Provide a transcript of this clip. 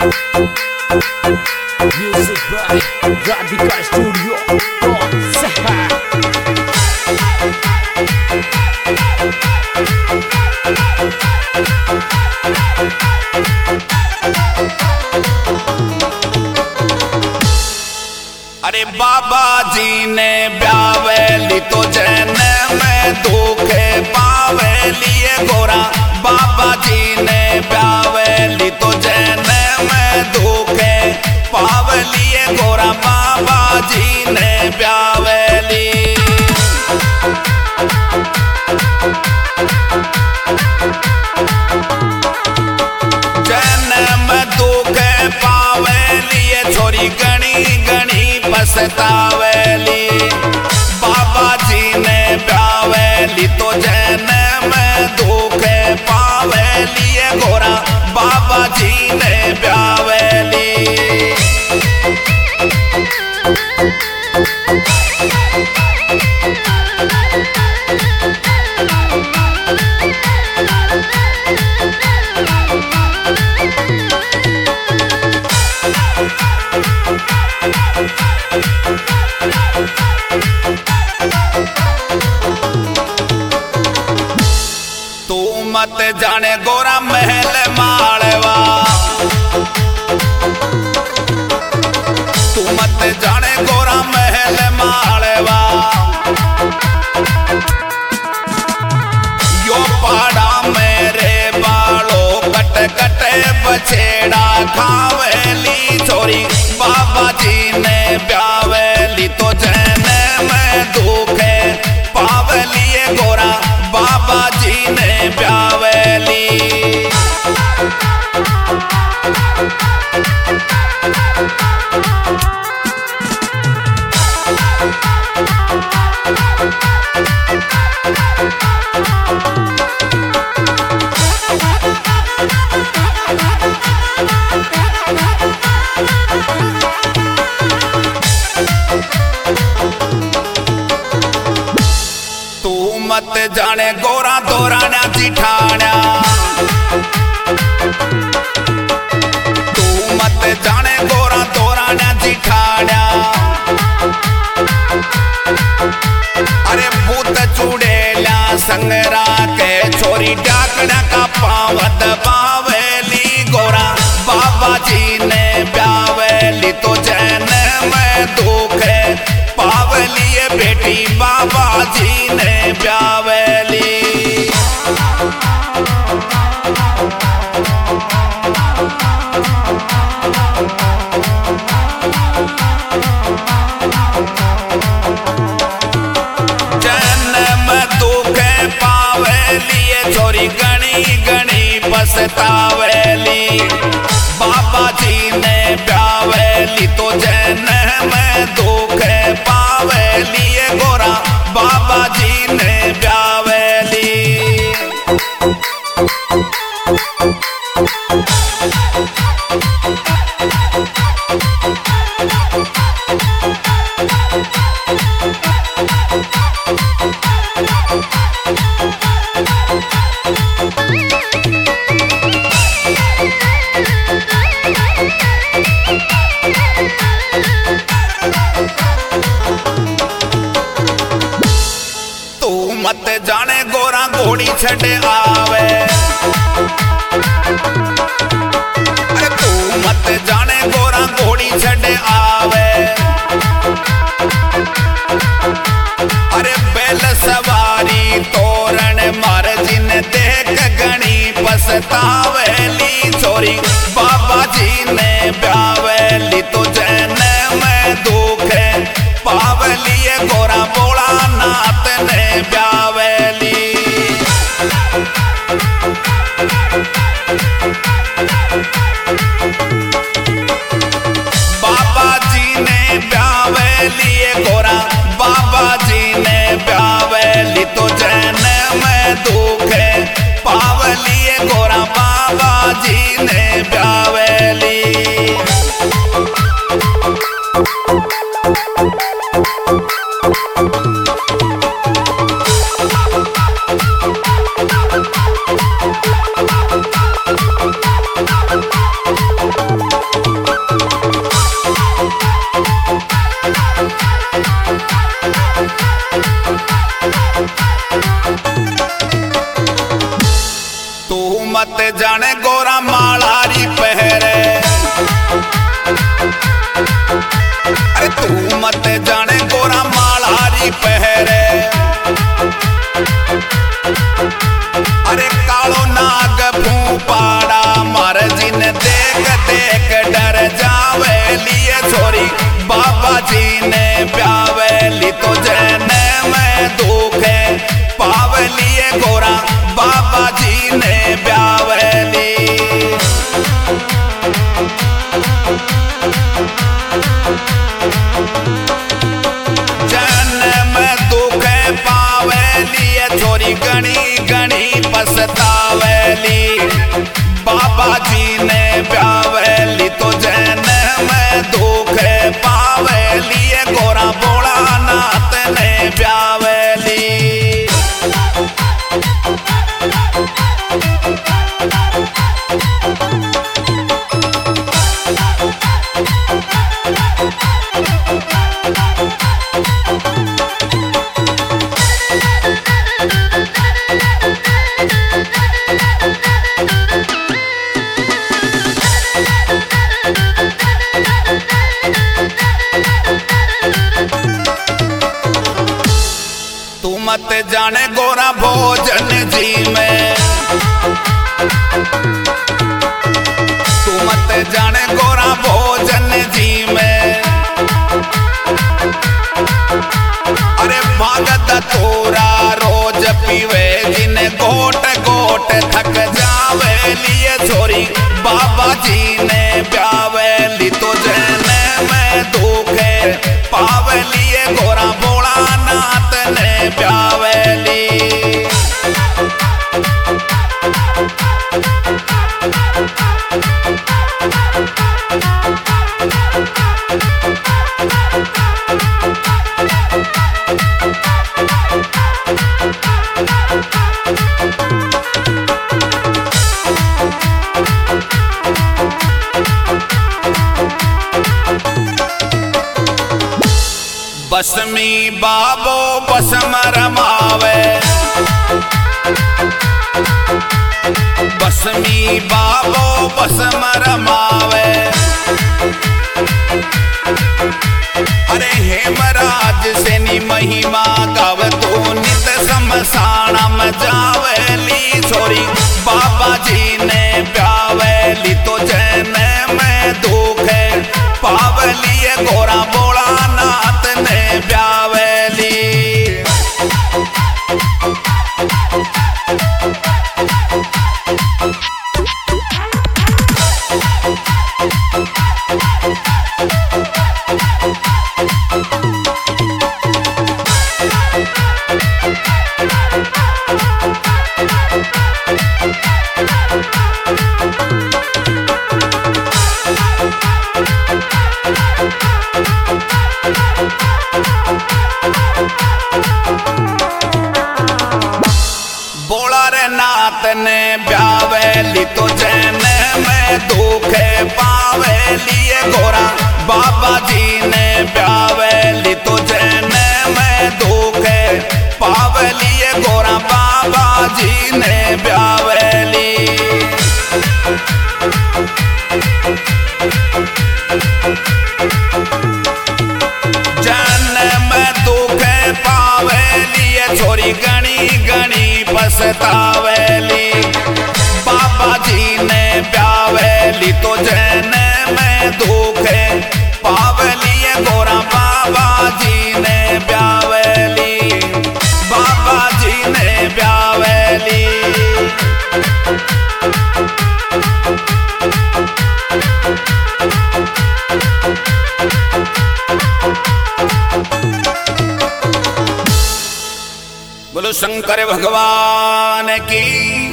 Music by Radhika Studio. अरे बाबा जी ने ब्यावेली तो जैन में दुखे पावेली गोरा। बाबा जी ने ब्यावेली तो जैन में दुखे पावेली गोरा। बाबा जी ने ब्यावेली जैन में दुखे पावेली छोरी गणी गणी पछतावेली। बाबा जी ने ब्यावेली तो जैन में दुखे पावेली गोरा। बाबा जी ने ब्यावेली मत जाने गोरा महल माड़वा। तू मत जाने गोरा महल माड़वा। यो पाड़ा मेरे बालों कट कट बछेड़ा खावेली छोरी। बाबा जी ने ब्यावेली तो जैन में दुखे पावेली गोरा। बाबा जी ने ब्यावेली मत जाने गोरा दोराना जिठाना। तू मत जाने गोरा दोराना जिठाना। अरे भूत चुड़ेला संगरा के छोरी डाकना का पावत बावेली गोरा। बाबा जी ने ब्यावेली तो जैन में दुखे पावली बेटी। बाबा जी ने ब्यावेली जैन में दुखे पावेली छोरी गणी गणी पछतावेली। बाबा जी ने ब्यावेली तो जैन में दुखे पावेली गोरा। बाबा जी ने ब्यावेली मत जाने गोरा घोड़ी छड़े आवे। अरे तू मत जाने गोरा घोड़ी छड़े आवे। अरे बैल सवारी तोरण मार जिन देख गणी पछतावेली छोरी। बाबा जी ने ब्यावेली तो जैन में दुखे पावली गोरा। बोला नाथ ने ब्यावेली बाबा जी ने ब्यावेली गोरा। बाबा जी ने ब्यावेली तो जैन में दुखे पावली गोरा। बाबा जी ने ब्यावेली Thank you. जाने गोरा मालारी पहरे। अरे तू मत जाने गोरा मालारी पहरे। अरे कालो नाग फूपाड़ा मार जिन देख देख डर जावे लिए छोरी बाबा जी ने प्यावेली तो जने में दुखे पावलिए गोरा बाबा जी ने प्यावेली। जने में दुखे पावलिए छोरी गणी गणी पछतावेली बाबा जी ने प्यावेली तो जने में दुखे पावेली गोरा बोला नाथ ने प्यावेली। तू मत जाने गोरा भोजन जी में। तू मत जाने गोरा भोजन जी में। अरे भगत तोरा रोज पीवे जिन गोट गोट थक जावे लिए छोरी बाबा जी ने प्यावेली तो जने में दुखे पावलिए गोरा बोला नाथ ने प्यावेली। बसमी बाबो बसम रमावे। बसमी बाबो बसम रमावे। अरे हेमराज से नी महिमा गाव तो नित समसाणम जावेली छोरी बाबा जी ने प्यावेली तो जने में दुखे पावलिए गोरा बोला नाथ ने प्यावेली। नाथ ने प्यावेली तो जने में दुखे पावेली गोरा बाबा जी ने प्यावेली तो जने में दुखे पावेली गोरा बाबा जी ने प्यावेली। जने में दुखे पावेली छोरी गणी गणी पछतावेली बाबा जी ने प्यावेली तो जने में दुखे पावलिए गोरा बाबा जी ने प्यावेली बाबा जी ने प्यावेली। बोलो शंकर भगवान की।